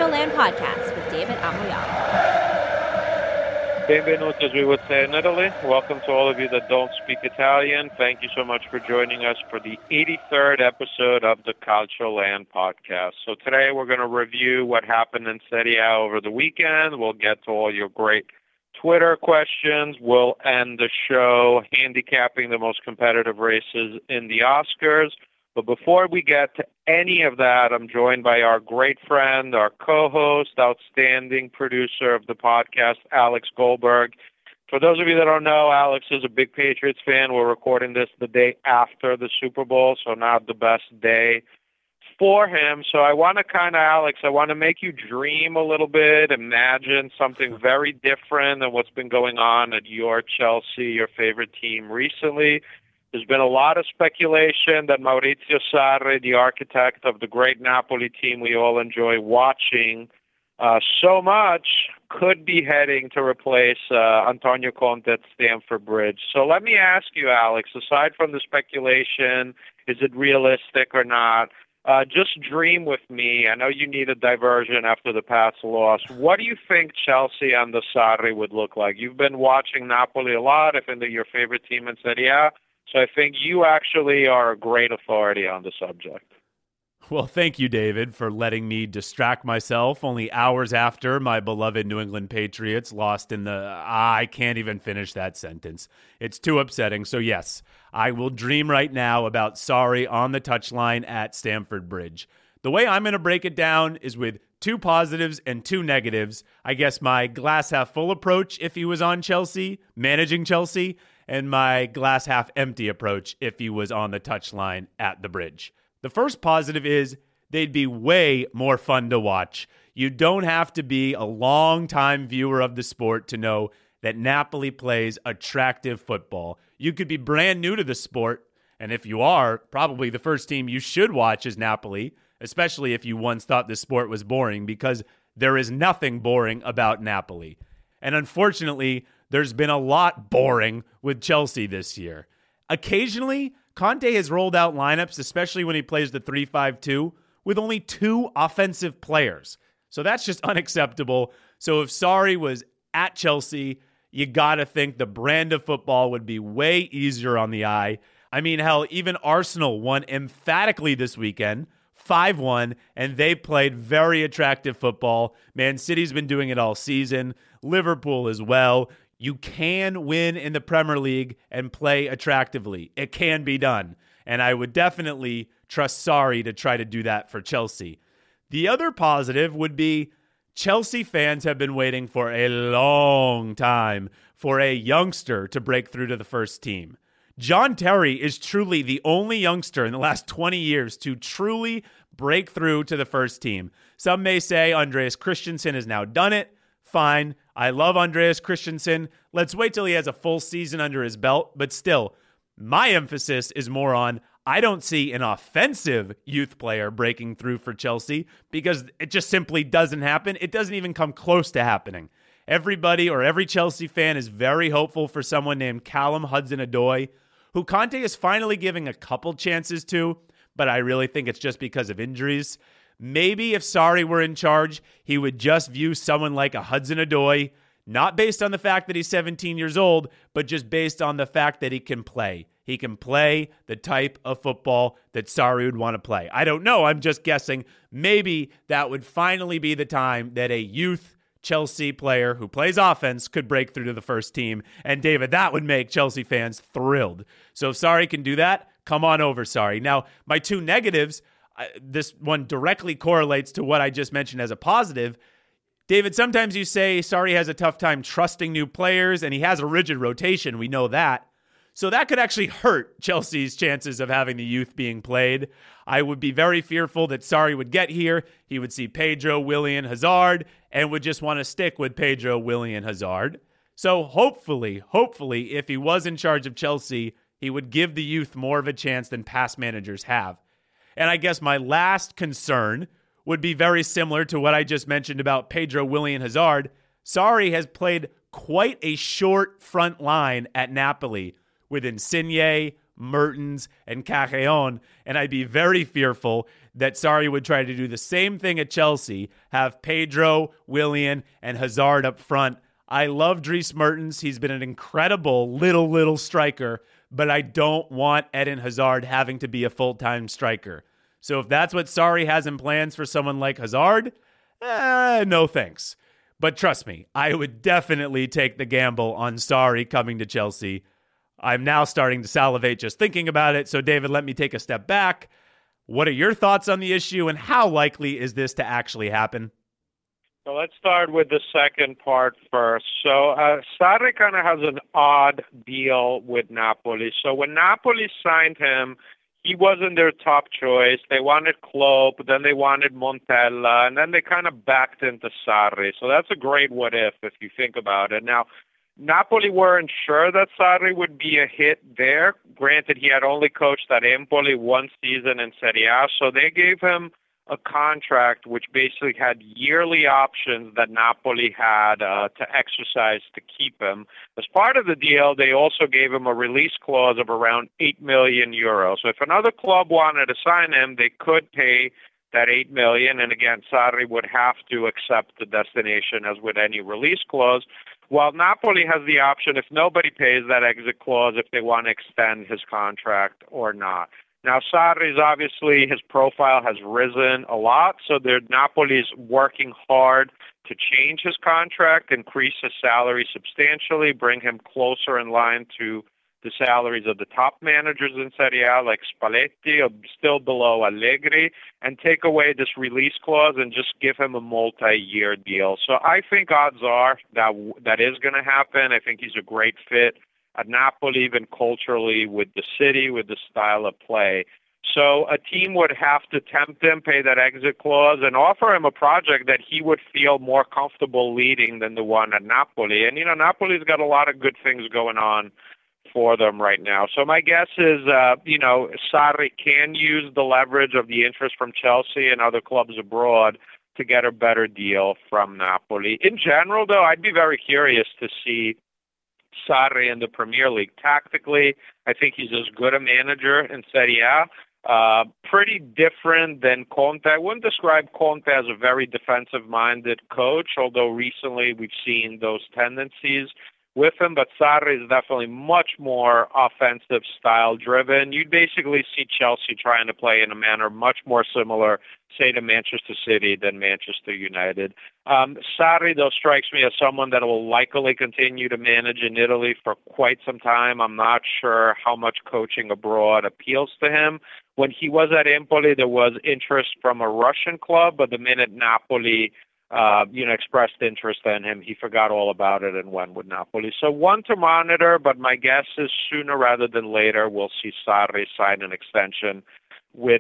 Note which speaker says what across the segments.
Speaker 1: Calcioland Podcast with David Amoyala.
Speaker 2: Benvenuti, as we would say in Italy. Welcome to all of you that don't speak Italian. Thank you so much for joining us for the 83rd episode of the Calcioland Podcast. So today we're going to review what happened in Serie A over the weekend. We'll get to all your great Twitter questions. We'll end the show handicapping the most competitive races in the Oscars. But before we get to any of that, I'm joined by our great friend, our co-host, outstanding producer of the podcast, Alex Goldberg. For those of you that don't know, Alex is a big Patriots fan. We're recording this the day after the Super Bowl, so not the best day for him. So I want to Alex, I want to make you dream a little bit, imagine something very different than what's been going on at your Chelsea, your favorite team recently. There's been a lot of speculation that Maurizio Sarri, the architect of the great Napoli team we all enjoy watching so much, could be heading to replace Antonio Conte at Stamford Bridge. So let me ask you, Alex, aside from the speculation, is it realistic or not? Just dream with me. I know you need a diversion after the past loss. What do you think Chelsea under Sarri would look like? You've been watching Napoli a lot, I think they're your favorite team in Serie A. So I think you actually are a great authority on the subject.
Speaker 3: Well, thank you, David, for letting me distract myself only hours after my beloved New England Patriots lost in the... I can't even finish that sentence. It's too upsetting. So yes, I will dream right now about Sarri on the touchline at Stamford Bridge. The way I'm going to break it down is with two positives and two negatives. I guess my glass half full approach if he was on Chelsea, managing Chelsea, and my glass half empty approach if he was on the touchline at the Bridge. The first positive is they'd be way more fun to watch. You don't have to be a long-time viewer of the sport to know that Napoli plays attractive football. You could be brand new to the sport, and if you are, probably the first team you should watch is Napoli, especially if you once thought the sport was boring, because there is nothing boring about Napoli. And unfortunately, there's been a lot boring with Chelsea this year. Occasionally, Conte has rolled out lineups, especially when he plays the 3-5-2, with only two offensive players. So that's just unacceptable. So if Sarri was at Chelsea, you got to think the brand of football would be way easier on the eye. I mean, hell, even Arsenal won emphatically this weekend, 5-1, and they played very attractive football. Man City's been doing it all season. Liverpool as well. You can win in the Premier League and play attractively. It can be done. And I would definitely trust Sarri to try to do that for Chelsea. The other positive would be Chelsea fans have been waiting for a long time for a youngster to break through to the first team. John Terry is truly the only youngster in the last 20 years to truly break through to the first team. Some may say Andreas Christensen has now done it. Fine. I love Andreas Christensen. Let's wait till he has a full season under his belt. But still, my emphasis is more on I don't see an offensive youth player breaking through for Chelsea because it just simply doesn't happen. It doesn't even come close to happening. Everybody or every Chelsea fan is very hopeful for someone named Callum Hudson-Odoi, who Conte is finally giving a couple chances to, but I really think it's just because of injuries. Maybe if Sarri were in charge, he would just view someone like a Hudson-Odoi, not based on the fact that he's 17 years old, but just based on the fact that he can play. He can play the type of football that Sarri would want to play. I don't know. I'm just guessing. Maybe that would finally be the time that a youth Chelsea player who plays offense could break through to the first team. And David, that would make Chelsea fans thrilled. So if Sarri can do that, come on over, Sarri. Now, my two negatives, this one directly correlates to what I just mentioned as a positive. David, sometimes you say Sarri has a tough time trusting new players, and he has a rigid rotation. We know that. So that could actually hurt Chelsea's chances of having the youth being played. I would be very fearful that Sarri would get here. He would see Pedro, Willian, Hazard, and would just want to stick with Pedro, Willian, Hazard. So hopefully, if he was in charge of Chelsea, he would give the youth more of a chance than past managers have. And I guess my last concern would be very similar to what I just mentioned about Pedro, Willian, Hazard. Sarri has played quite a short front line at Napoli with Insigne, Mertens, and Carreon, and I'd be very fearful that Sarri would try to do the same thing at Chelsea, have Pedro, Willian, and Hazard up front. I love Dries Mertens. He's been an incredible little striker, but I don't want Eden Hazard having to be a full-time striker. So if that's what Sarri has in plans for someone like Hazard, no thanks. But trust me, I would definitely take the gamble on Sarri coming to Chelsea. I'm now starting to salivate just thinking about it. So David, let me take a step back. What are your thoughts on the issue, and how likely is this to actually happen?
Speaker 2: So let's start with the second part first. So Sarri kind of has an odd deal with Napoli. So when Napoli signed him, he wasn't their top choice. They wanted Klopp, then they wanted Montella, and then they kind of backed into Sarri. So that's a great what if you think about it. Now, Napoli weren't sure that Sarri would be a hit there. Granted, he had only coached at Empoli one season in Serie A, so they gave him a contract which basically had yearly options that Napoli had to exercise to keep him. As part of the deal, they also gave him a release clause of around 8 million euros. So if another club wanted to sign him, they could pay that 8 million, and again, Sarri would have to accept the destination as with any release clause, while Napoli has the option, if nobody pays that exit clause, if they want to extend his contract or not. Now, Sarri's obviously, his profile has risen a lot, so Napoli's working hard to change his contract, increase his salary substantially, bring him closer in line to the salaries of the top managers in Serie A, like Spalletti, or still below Allegri, and take away this release clause and just give him a multi-year deal. So I think odds are that is going to happen. I think he's a great fit at Napoli, even culturally, with the city, with the style of play. So a team would have to tempt him, pay that exit clause, and offer him a project that he would feel more comfortable leading than the one at Napoli. And, Napoli's got a lot of good things going on for them right now. So my guess is, Sarri can use the leverage of the interest from Chelsea and other clubs abroad to get a better deal from Napoli. In general, though, I'd be very curious to see Sarri in the Premier League. Tactically, I think he's as good a manager in Serie A. Pretty different than Conte. I wouldn't describe Conte as a very defensive-minded coach, although recently we've seen those tendencies with him, but Sarri is definitely much more offensive style driven. You'd basically see Chelsea trying to play in a manner much more similar, say, to Manchester City than Manchester United. Sarri, though, strikes me as someone that will likely continue to manage in Italy for quite some time. I'm not sure how much coaching abroad appeals to him. When he was at Empoli, there was interest from a Russian club, but the minute Napoli expressed interest in him, he forgot all about it and went with Napoli. So one to monitor, but my guess is sooner rather than later we'll see Sarri sign an extension with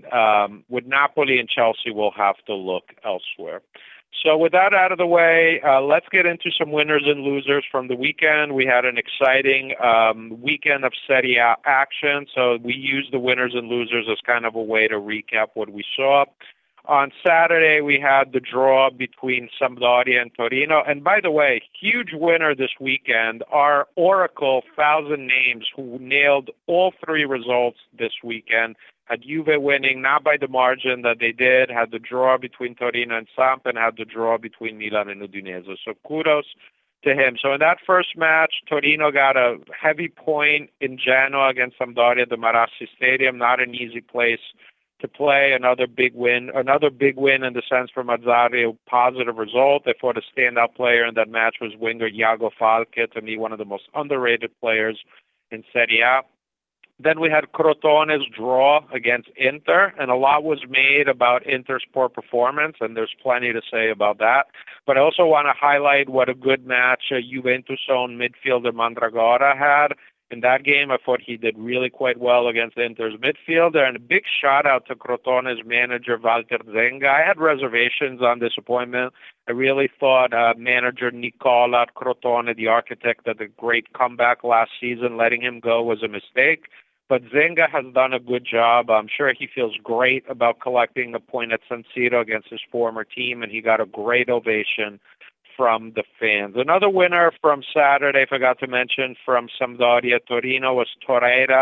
Speaker 2: Napoli, and Chelsea will have to look elsewhere. So with that out of the way, let's get into some winners and losers from the weekend. We had an exciting weekend of Serie A action, so we used the winners and losers as kind of a way to recap what we saw. On Saturday, we had the draw between Sampdoria and Torino. And by the way, huge winner this weekend, our Oracle 1,000 names who nailed all three results this weekend, had Juve winning, not by the margin that they did, had the draw between Torino and Samp, and had the draw between Milan and Udinese. So kudos to him. So in that first match, Torino got a heavy point in Genoa against Sampdoria at the Marassi Stadium, not an easy place to play. Another big win in the sense for Mazzarri, a positive result. I thought a standout player in that match was winger Iago Falque, to me one of the most underrated players in Serie A. Then we had Crotone's draw against Inter, and a lot was made about Inter's poor performance, and there's plenty to say about that. But I also want to highlight what a good match Juventus' own midfielder Mandragora had. In that game, I thought he did really quite well against Inter's midfielder, and a big shout-out to Crotone's manager, Walter Zenga. I had reservations on this appointment. I really thought manager Nicola at Crotone, the architect of the great comeback last season, letting him go was a mistake. But Zenga has done a good job. I'm sure he feels great about collecting a point at San Siro against his former team, and he got a great ovation from the fans. Another winner from Saturday, I forgot to mention, from Sampdoria Torino was Torreira,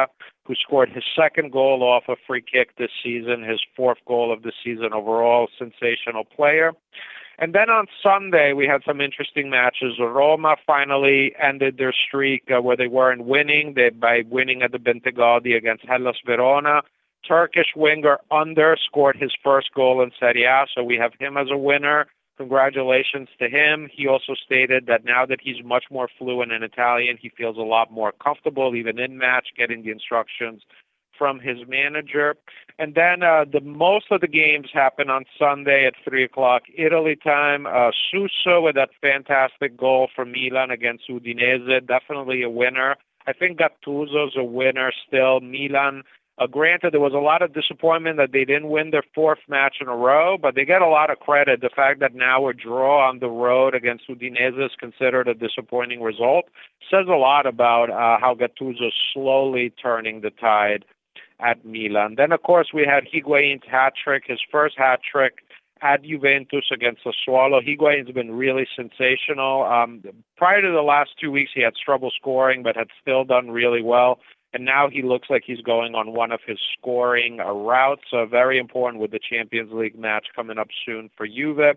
Speaker 2: who scored his second goal off a free kick this season, his fourth goal of the season overall, sensational player. And then on Sunday, we had some interesting matches. Roma finally ended their streak where they weren't winning by winning at the Bentegodi against Hellas Verona. Turkish winger Under scored his first goal in Serie A, so we have him as a winner. Congratulations to him. He also stated that now that he's much more fluent in Italian, he feels a lot more comfortable, even in match, getting the instructions from his manager. And then most of the games happen on Sunday at 3 o'clock Italy time. Suso with that fantastic goal for Milan against Udinese, definitely a winner. I think Gattuso's a winner still. Milan, granted, there was a lot of disappointment that they didn't win their fourth match in a row, but they get a lot of credit. The fact that now a draw on the road against Udinese is considered a disappointing result says a lot about how Gattuso's slowly turning the tide at Milan. Then, of course, we had Higuain's hat-trick, his first hat-trick at Juventus against Sassuolo. Higuain's been really sensational. Prior to the last 2 weeks, he had trouble scoring, but had still done really well. And now he looks like he's going on one of his scoring routes. Very important with the Champions League match coming up soon for Juve.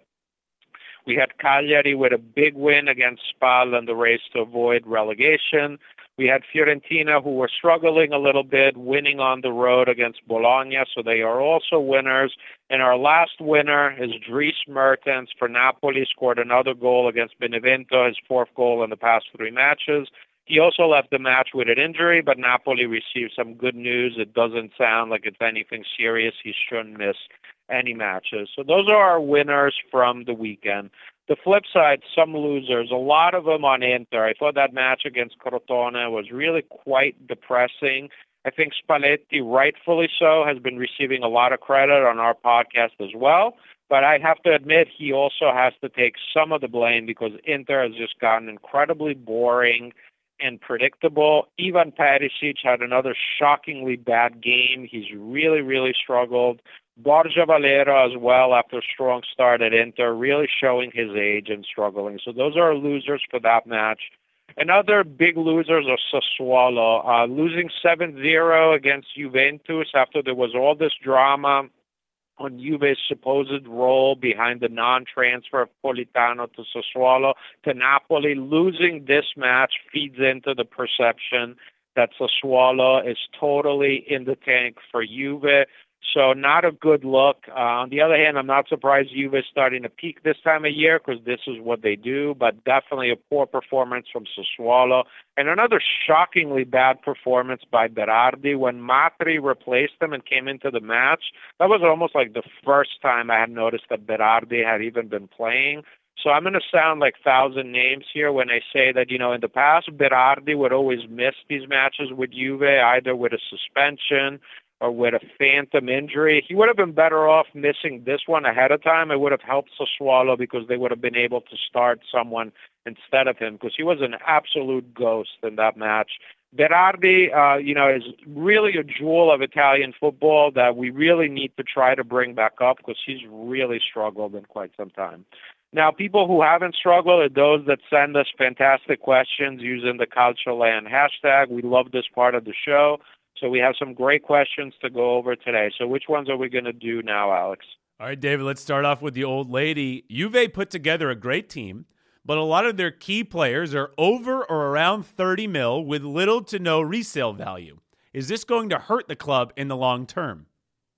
Speaker 2: We had Cagliari with a big win against Spal in the race to avoid relegation. We had Fiorentina, who were struggling a little bit, winning on the road against Bologna, so they are also winners. And our last winner is Dries Mertens for Napoli, scored another goal against Benevento, his fourth goal in the past 3 matches. He also left the match with an injury, but Napoli received some good news. It doesn't sound like it's anything serious. He shouldn't miss any matches. So those are our winners from the weekend. The flip side, some losers, a lot of them on Inter. I thought that match against Crotone was really quite depressing. I think Spalletti, rightfully so, has been receiving a lot of credit on our podcast as well. But I have to admit, he also has to take some of the blame because Inter has just gotten incredibly boring and predictable. Ivan Perisic had another shockingly bad game. He's really, really struggled. Borja Valero as well, after a strong start at Inter, really showing his age and struggling. So those are losers for that match. And other big losers are Sassuolo, losing 7-0 against Juventus after there was all this drama on Juve's supposed role behind the non-transfer of Politano to Sassuolo to Napoli. Losing this match feeds into the perception that Sassuolo is totally in the tank for Juve. So not a good look. On the other hand, I'm not surprised Juve is starting to peak this time of year because this is what they do, but definitely a poor performance from Sassuolo. And another shockingly bad performance by Berardi. When Matri replaced him and came into the match, that was almost like the first time I had noticed that Berardi had even been playing. So I'm going to sound like 1,000 names here when I say that, in the past, Berardi would always miss these matches with Juve, either with a suspension or with a phantom injury. He would have been better off missing this one ahead of time. It would have helped Sassuolo because they would have been able to start someone instead of him because he was an absolute ghost in that match. Berardi, is really a jewel of Italian football that we really need to try to bring back up because he's really struggled in quite some time. Now, people who haven't struggled are those that send us fantastic questions using the CalcioLand hashtag. We love this part of the show. So we have some great questions to go over today. So which ones are we going to do now, Alex?
Speaker 3: All right, David, let's start off with the old lady. Juve put together a great team, but a lot of their key players are over or around 30 mil with little to no resale value. Is this going to hurt the club in the long term?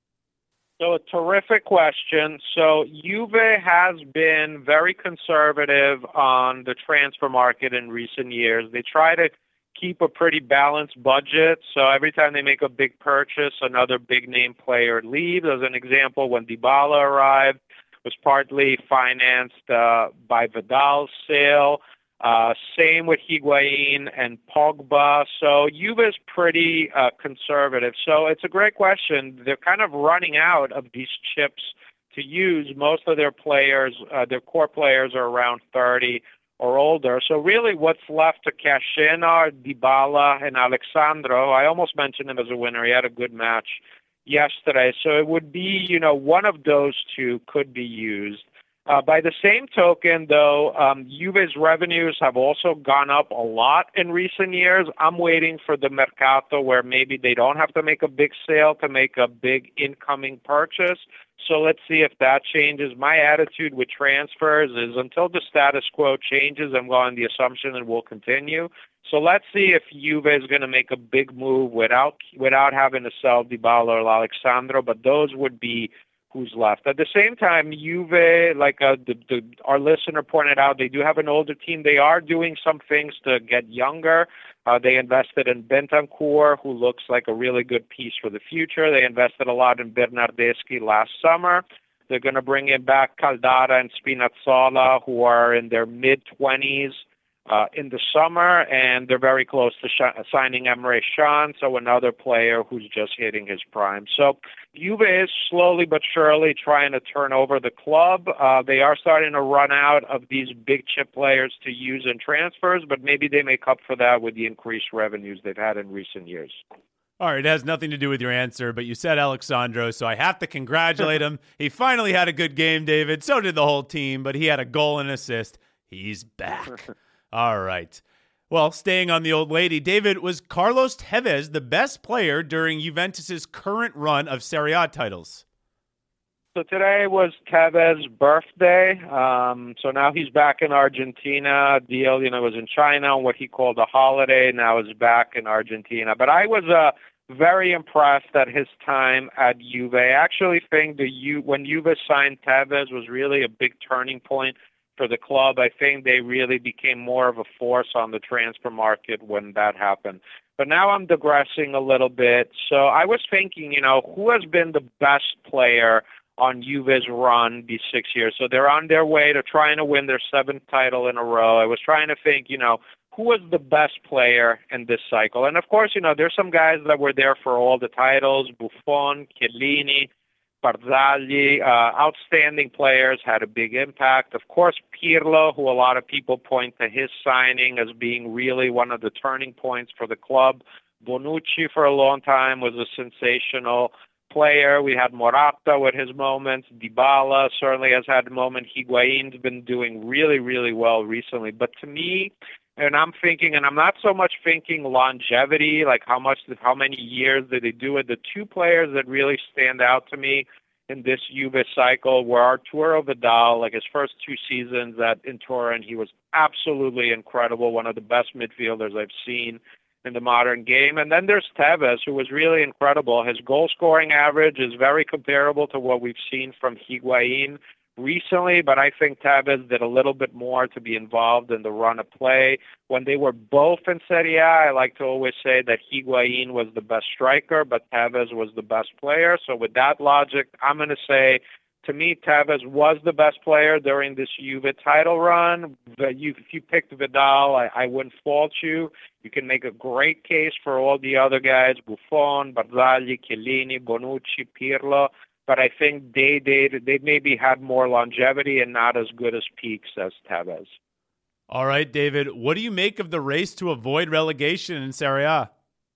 Speaker 2: So a terrific question. So Juve has been very conservative on the transfer market in recent years. They try to keep a pretty balanced budget. So every time they make a big purchase, another big name player leaves. As an example, when Dybala arrived, it was partly financed by Vidal's sale. Same with Higuain and Pogba. So Juve is pretty conservative. So it's a great question. They're kind of running out of these chips to use. Most of their players, their core players, are around 30 or older. So really what's left to cash in are Dybala and Alexandro. I almost mentioned him as a winner. He had a good match yesterday. So it would be, one of those two could be used. By the same token, though, Juve's revenues have also gone up a lot in recent years. I'm waiting for the Mercato where maybe they don't have to make a big sale to make a big incoming purchase. So let's see if that changes. My attitude with transfers is until the status quo changes, I'm going on the assumption it will continue. So let's see if Juve is going to make a big move without having to sell Dybala or Alexandro, but those would be who's left. At the same time, Juve, like our listener pointed out, they do have an older team. They are doing some things to get younger. They invested in Bentancur, who looks like a really good piece for the future. They invested a lot in Bernardeschi last summer. They're going to bring in back Caldara and Spinazzola, who are in their mid-20s. In the summer, and they're very close to signing Emre Can, so another player who's just hitting his prime. So Juve is slowly but surely trying to turn over the club. They are starting to run out of these big chip players to use in transfers, but maybe they make up for that with the increased revenues they've had in recent years.
Speaker 3: All right, it has nothing to do with your answer, but you said Alexandro, so I have to congratulate him. He finally had a good game, David. So did the whole team, but he had a goal and assist. He's back. All right. Well, staying on the old lady, David, was Carlos Tevez the best player during Juventus's current run of Serie A titles?
Speaker 2: So today was Tevez's birthday. So now he's back in Argentina. Deal, was in China on what he called a holiday. Now is back in Argentina. But I was very impressed at his time at Juve. I actually think when Juve signed Tevez was really a big turning point for the club. I think they really became more of a force on the transfer market when that happened. But now I'm digressing a little bit. So I was thinking, who has been the best player on Juve's run these 6 years? So they're on their way to trying to win their 7th title in a row. I was trying to think, who was the best player in this cycle? And of course, there's some guys that were there for all the titles, Buffon, Chiellini, Barzagli, outstanding players, had a big impact. Of course, Pirlo, who a lot of people point to his signing as being really one of the turning points for the club. Bonucci, for a long time, was a sensational player. We had Morata with his moments. Dybala certainly has had a moment. Higuain's been doing really, really well recently. But to me, and I'm thinking, and I'm not so much thinking longevity, like how many years did they do it. The two players that really stand out to me in this Juve cycle were Arturo Vidal, like his first 2 seasons in Turin. He was absolutely incredible, one of the best midfielders I've seen in the modern game. And then there's Tevez, who was really incredible. His goal-scoring average is very comparable to what we've seen from Higuain recently, but I think Tevez did a little bit more to be involved in the run of play. When they were both in Serie A, I like to always say that Higuain was the best striker, but Tevez was the best player. So with that logic, I'm going to say, to me, Tevez was the best player during this Juve title run. If you picked Vidal, I wouldn't fault you. You can make a great case for all the other guys, Buffon, Barzagli, Chiellini, Bonucci, Pirlo. But I think they maybe had more longevity and not as good as peaks as Tevez.
Speaker 3: All right, David, what do you make of the race to avoid relegation in Serie A?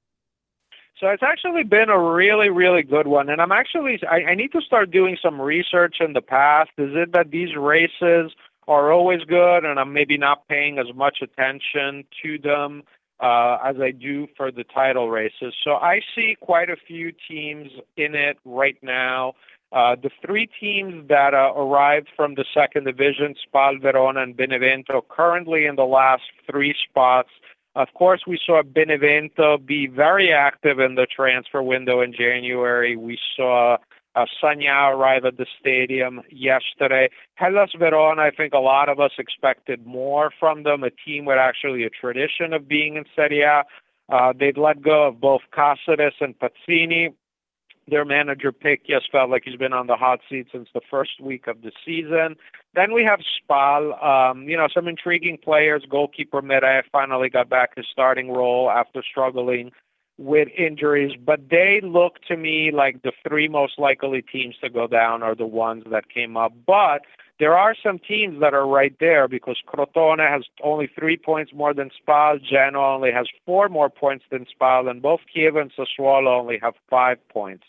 Speaker 2: So it's actually been a really, really good one. And I need to start doing some research in the past. Is it that these races are always good and I'm maybe not paying as much attention to them as I do for the title races? So I see quite a few teams in it right now. The 3 teams that arrived from the second division, Spal, Verona, and Benevento, currently in the last 3 spots. Of course, we saw Benevento be very active in the transfer window in January. We saw Sagna arrive at the stadium yesterday. Hellas Verona, I think a lot of us expected more from them, a team with actually a tradition of being in Serie A. They'd let go of both Cáceres and Pazzini. Their manager, Pecchias, felt like he's been on the hot seat since the first week of the season. Then we have Spal, some intriguing players. Goalkeeper Mere finally got back his starting role after struggling with injuries. But they look to me like the 3 most likely teams to go down are the ones that came up. But there are some teams that are right there because Crotone has only 3 points more than Spal. Genoa only has 4 more points than Spal. And both Kiev and Sassuolo only have 5 points.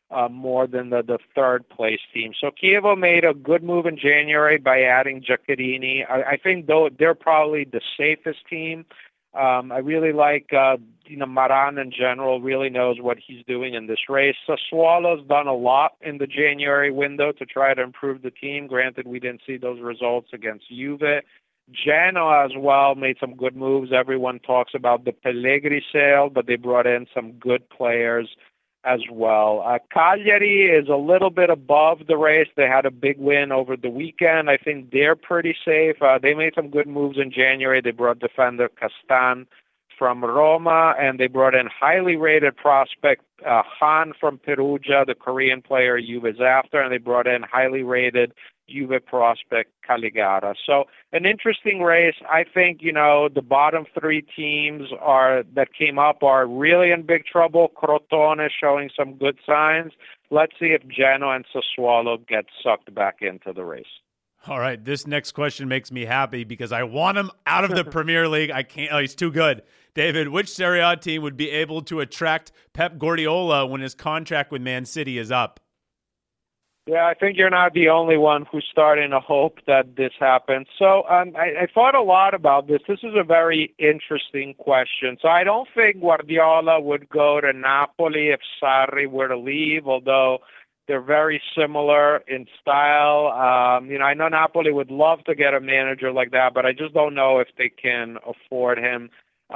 Speaker 2: more than the third place team. So Chievo made a good move in January by adding Giaccherini. I think though they're probably the safest team. I really like, Maran in general really knows what he's doing in this race. Sassuolo's done a lot in the January window to try to improve the team. Granted, we didn't see those results against Juve. Genoa as well made some good moves. Everyone talks about the Pellegrini sale, but they brought in some good players as well. Cagliari is a little bit above the race. They had a big win over the weekend. I think they're pretty safe. They made some good moves in January. They brought defender Castan from Roma, and they brought in highly rated prospect Han from Perugia, the Korean player Juve's after, and they brought in highly rated Juve prospect Caligara. So an interesting race. I think, the bottom three teams that came up are really in big trouble. Crotone showing some good signs. Let's see if Genoa and Sassuolo get sucked back into the race.
Speaker 3: All right, this next question makes me happy because I want him out of the Premier League. I can't. Oh, he's too good. David, which Serie A team would be able to attract Pep Guardiola when his contract with Man City is up?
Speaker 2: Yeah, I think you're not the only one who's starting to hope that this happens. So I thought a lot about this. This is a very interesting question. So I don't think Guardiola would go to Napoli if Sarri were to leave, although they're very similar in style. I know Napoli would love to get a manager like that, but I just don't know if they can afford him.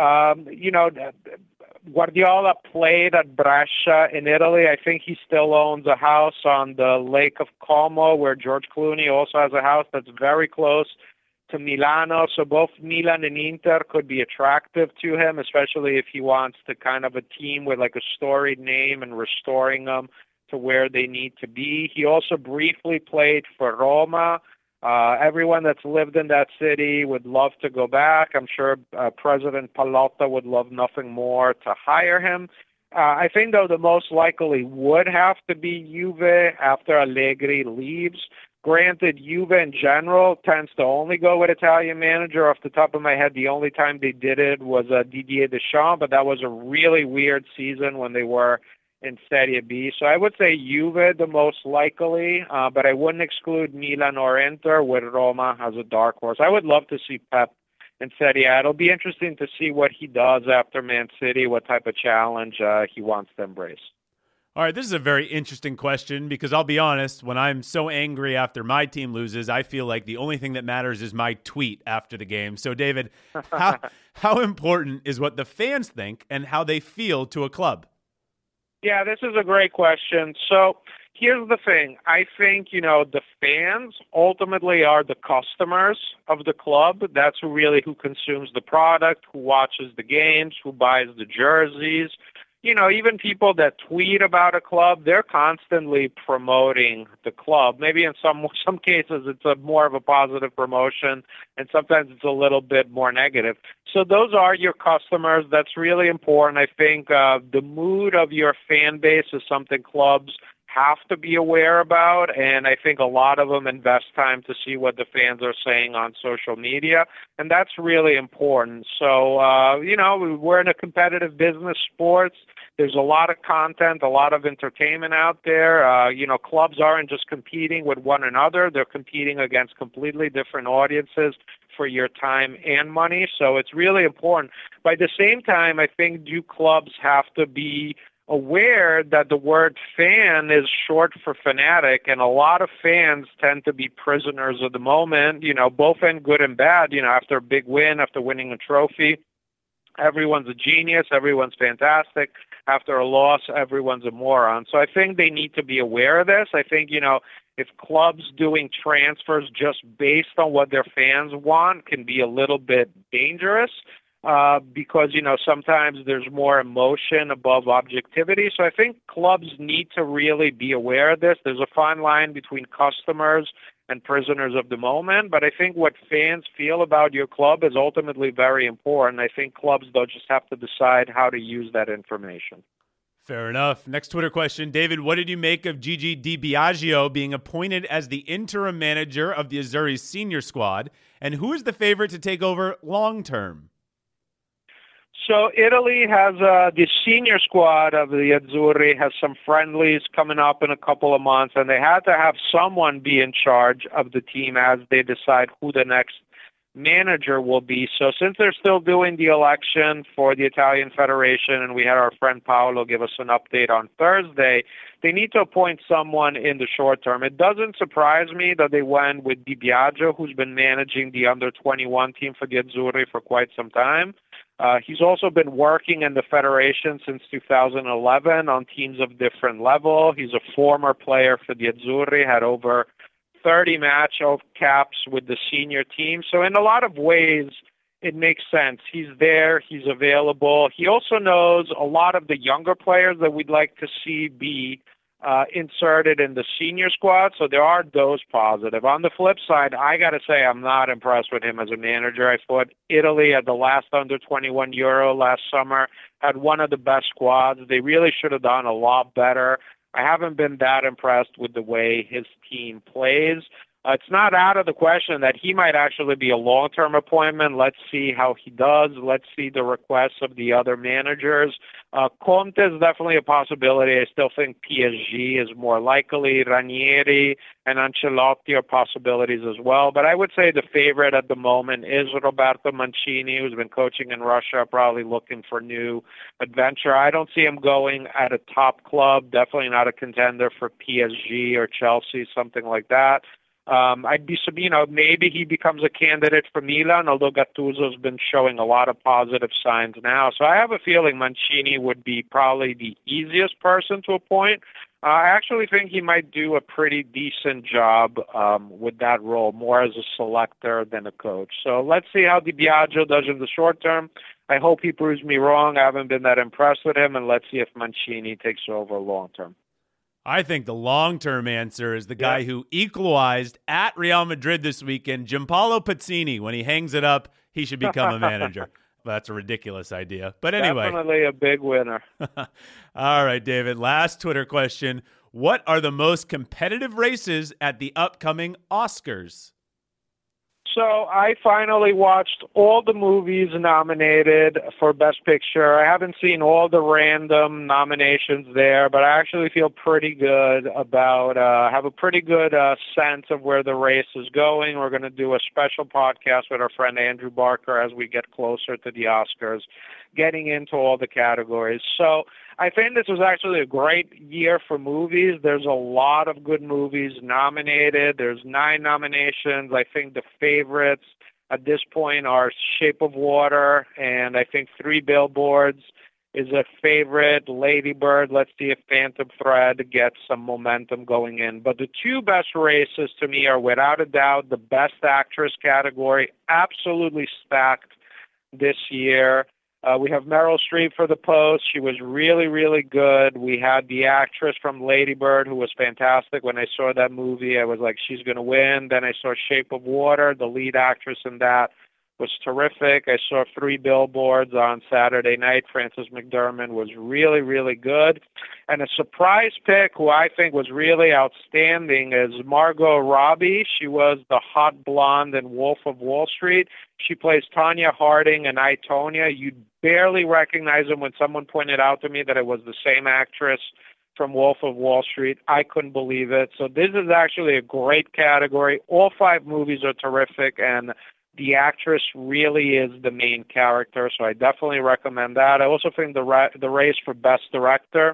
Speaker 2: Guardiola played at Brescia in Italy. I think he still owns a house on the Lake of Como where George Clooney also has a house that's very close to Milano. So both Milan and Inter could be attractive to him, especially if he wants to kind of a team with like a storied name and restoring them to where they need to be. He also briefly played for Roma. Everyone that's lived in that city would love to go back. I'm sure President Pallotta would love nothing more to hire him. I think, though, the most likely would have to be Juve after Allegri leaves. Granted, Juve in general tends to only go with Italian manager. Off the top of my head, the only time they did it was Didier Deschamps, but that was a really weird season when they were in Serie B. So I would say Juve the most likely, but I wouldn't exclude Milan or Inter with Roma as a dark horse. I would love to see Pep in Serie A. It'll be interesting to see what he does after Man City, what type of challenge he wants to embrace.
Speaker 3: All right, this is a very interesting question because I'll be honest, when I'm so angry after my team loses, I feel like the only thing that matters is my tweet after the game. So, David, how important is what the fans think and how they feel to a club?
Speaker 2: Yeah, this is a great question. So here's the thing. I think, the fans ultimately are the customers of the club. That's who consumes the product, who watches the games, who buys the jerseys. Even people that tweet about a club, they're constantly promoting the club. Maybe in some cases it's more of a positive promotion, and sometimes it's a little bit more negative. So those are your customers. That's really important. I think the mood of your fan base is something clubs have to be aware about, and I think a lot of them invest time to see what the fans are saying on social media, and that's really important. So, we're in a competitive business, sports. There's a lot of content, a lot of entertainment out there. Clubs aren't just competing with one another. They're competing against completely different audiences for your time and money, so it's really important. By the same time, I think clubs have to be aware that the word fan is short for fanatic, and a lot of fans tend to be prisoners of the moment, both in good and bad. After a big win, after winning a trophy, everyone's a genius, everyone's fantastic. After a loss, everyone's a moron. So I think they need to be aware of this. I think, if clubs doing transfers just based on what their fans want can be a little bit dangerous. Because, sometimes there's more emotion above objectivity. So I think clubs need to really be aware of this. There's a fine line between customers and prisoners of the moment. But I think what fans feel about your club is ultimately very important. I think clubs, though, just have to decide how to use that information.
Speaker 3: Fair enough. Next Twitter question. David, what did you make of Gigi Di Biagio being appointed as the interim manager of the Azzurri's senior squad? And who is the favorite to take over long term?
Speaker 2: So Italy has the senior squad of the Azzurri has some friendlies coming up in a couple of months, and they had to have someone be in charge of the team as they decide who the next manager will be. So since they're still doing the election for the Italian Federation, and we had our friend Paolo give us an update on Thursday, they need to appoint someone in the short term. It doesn't surprise me that they went with Di Biagio, who's been managing the under-21 team for the Azzurri for quite some time. He's also been working in the Federation since 2011 on teams of different level. He's a former player for the Azzurri, had over 30 match caps with the senior team. So in a lot of ways, it makes sense. He's there. He's available. He also knows a lot of the younger players that we'd like to see be inserted in the senior squad. So there are those positive. On the flip side, I got to say I'm not impressed with him as a manager. I thought Italy at the last under-21 Euro last summer had one of the best squads. They really should have done a lot better. I haven't been that impressed with the way his team plays. It's not out of the question that he might actually be a long-term appointment. Let's see how he does. Let's see the requests of the other managers. Conte is definitely a possibility. I still think PSG is more likely. Ranieri and Ancelotti are possibilities as well. But I would say the favorite at the moment is Roberto Mancini, who's been coaching in Russia, probably looking for new adventure. I don't see him going at a top club, definitely not a contender for PSG or Chelsea, something like that. I'd be, maybe he becomes a candidate for Milan, although Gattuso's been showing a lot of positive signs now. So I have a feeling Mancini would be probably the easiest person to appoint. I actually think he might do a pretty decent job with that role, more as a selector than a coach. So let's see how Di Biagio does in the short term. I hope he proves me wrong. I haven't been that impressed with him, and let's see if Mancini takes over long term.
Speaker 3: I think the long-term answer is the guy who equalized at Real Madrid this weekend, Gianpaolo Pazzini. When he hangs it up, he should become a manager. That's a ridiculous idea. But anyway.
Speaker 2: Definitely a big winner.
Speaker 3: All right, David, last Twitter question. What are the most competitive races at the upcoming Oscars?
Speaker 2: So I finally watched all the movies nominated for Best Picture. I haven't seen all the random nominations there, but I actually feel pretty good about, have a pretty good sense of where the race is going. We're going to do a special podcast with our friend Andrew Barker as we get closer to the Oscars, getting into all the categories. So I think this was actually a great year for movies. There's a lot of good movies nominated. There's 9 nominations. I think the favorites at this point are Shape of Water, and I think Three Billboards is a favorite. Lady Bird, let's see if Phantom Thread gets some momentum going in. But the 2 best races to me are without a doubt the Best Actress category, absolutely stacked this year. We have Meryl Streep for The Post. She was really, really good. We had the actress from Lady Bird, who was fantastic. When I saw that movie, I was like, she's going to win. Then I saw Shape of Water. The lead actress in that was terrific. I saw Three Billboards on Saturday night. Frances McDormand was really, really good. And a surprise pick, who I think was really outstanding, is Margot Robbie. She was the hot blonde in Wolf of Wall Street. She plays Tonya Harding and I, Tonya. You'd barely recognize him. When someone pointed out to me that it was the same actress from Wolf of Wall Street, I couldn't believe it. So this is actually a great category. All 5 movies are terrific, and the actress really is the main character, so I definitely recommend that. I also think the race for Best Director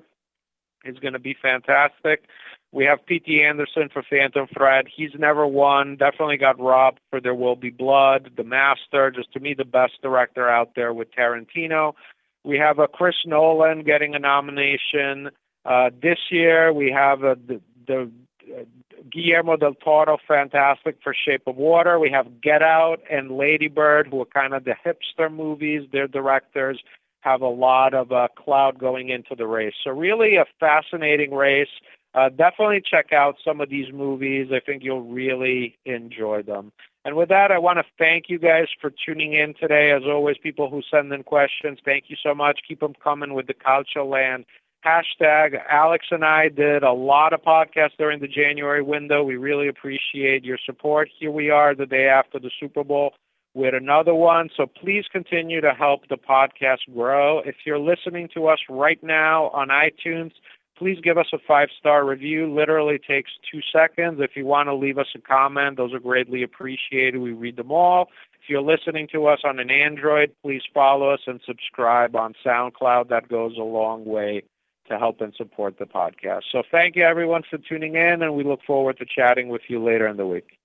Speaker 2: is going to be fantastic. We have P.T. Anderson for Phantom Thread. He's never won. Definitely got robbed for There Will Be Blood. The Master, just to me the best director out there with Tarantino. We have Chris Nolan getting a nomination. This year we have the Guillermo del Toro, fantastic, for Shape of Water. We have Get Out and Lady Bird, who are kind of the hipster movies. Their directors have a lot of clout going into the race. So really a fascinating race. Definitely check out some of these movies. I think you'll really enjoy them. And with that, I want to thank you guys for tuning in today. As always, people who send in questions, thank you so much. Keep them coming with the Calcio Land hashtag. Alex and I did a lot of podcasts during the January window. We really appreciate your support. Here we are the day after the Super Bowl with another one. So please continue to help the podcast grow. If you're listening to us right now on iTunes, please give us a 5-star review. Literally takes 2 seconds. If you want to leave us a comment, those are greatly appreciated. We read them all. If you're listening to us on an Android, please follow us and subscribe on SoundCloud. That goes a long way to help and support the podcast. So thank you, everyone, for tuning in, and we look forward to chatting with you later in the week.